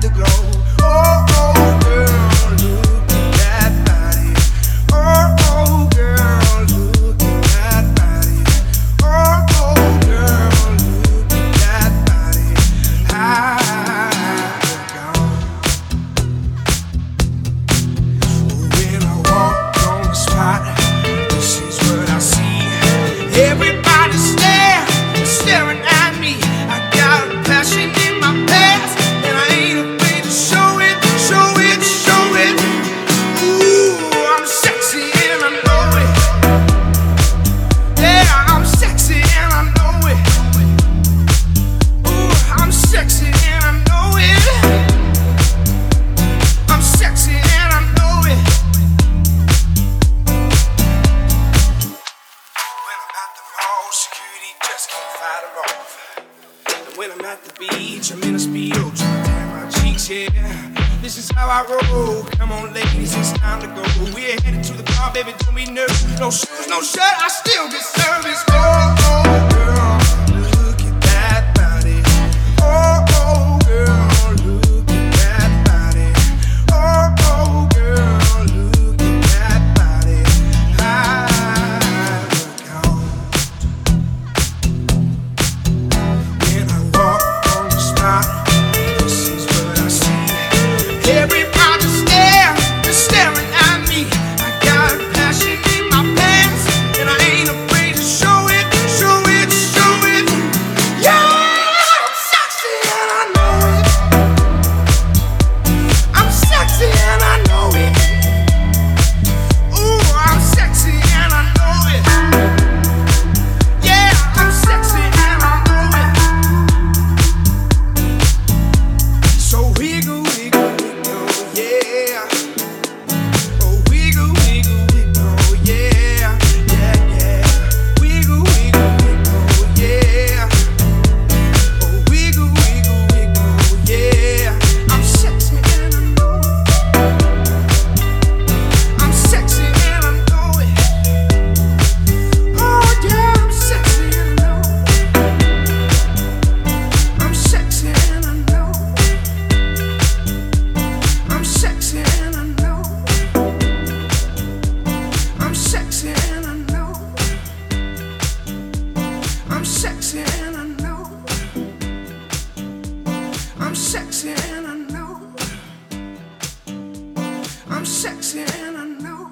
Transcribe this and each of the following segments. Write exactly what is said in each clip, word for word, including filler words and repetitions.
to go. Oh, oh, girl, look at that body. Oh, oh, girl, look at that body. Oh, oh, girl, look at that body. I gone. When I walk on the spot, this is what I see. Everybody stare, staring at me. I got a passion in my pants, and I ain't afraid to show it, show it, show it. Ooh, I'm sexy and I know it. Yeah, I'm sexy and I know it. Ooh, I'm sexy and I know it. I'm sexy and I know it. When I'm at the mall, security just can't fight 'em off. And when I'm at the beach, I'm in a Speedo trying to tan my cheeks, yeah. This is how I roll. Come on, ladies, it's time to go. We're headed to the bar, baby, don't be nervous. No shoes, no shirt, I still get service. Oh, oh, girl, look at that body. Oh, oh, girl, look at that body. Oh, oh, girl, look at that body. I look out. When I walk on the spot, this is what I see. Everybody stare, they're staring at me. I got a passion in my pants, and I ain't afraid to show it, show it, show it. Yeah, I'm sexy and I know it. I'm sexy and I know it. Ooh, I'm sexy and I know it. Yeah, I'm sexy and I know it. So wiggle, wiggle, wiggle, yeah. Oh, wiggle, wiggle, wiggle, yeah. Yeah, yeah. Wiggle, wiggle, wiggle, yeah. Oh, wiggle, wiggle, wiggle, yeah. I'm sexy and I know it. I'm sexy and I know it. Oh, yeah, I'm sexy and I know it. I'm sexy and I know it. I'm sexy and I know it. I'm sexy and I know it. I'm sexy and I know it. I'm sexy and I know it. I'm sexy and I know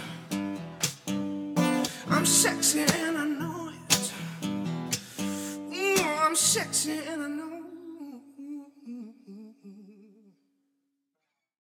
it. I'm sexy and I know it. Ooh, I'm sexy and I